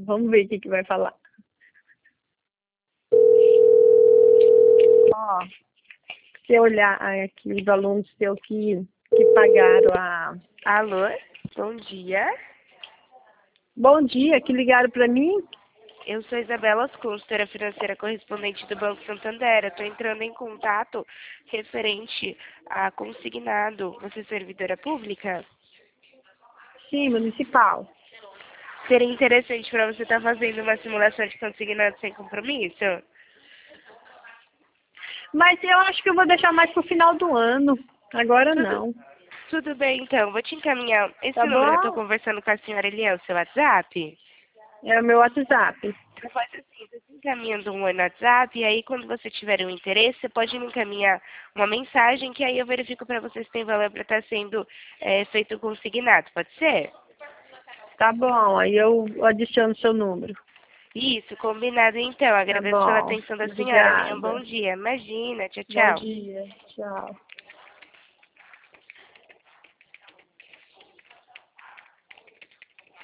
Vamos ver o que vai falar. Ó, se eu olhar aqui os alunos teus que pagaram a... Alô, bom dia. Bom dia, que ligaram para mim? Eu sou Isabela consultora financeira correspondente do Banco Santander. Estou entrando em contato referente a consignado. Você é servidora pública? Sim, municipal. Seria interessante para você estar fazendo uma simulação de consignado sem compromisso? Mas eu acho que eu vou deixar mais pro final do ano. Agora não. Tudo bem, então. Vou te encaminhar. Esse Tá número eu estou bom? conversando com a senhora, ele é o seu WhatsApp? É o meu WhatsApp. Você faz assim, você te encaminhando um oi no WhatsApp, e aí quando você tiver um interesse, você pode me encaminhar uma mensagem, que aí eu verifico para você se tem valor para estar sendo feito consignado. Pode ser? Tá bom, aí eu adiciono seu número. Isso, combinado então. Tá Agradeço pela bom. atenção da senhora. Tenha um bom Obrigada. dia. Imagina. Tchau, Bom tchau. dia. Tchau.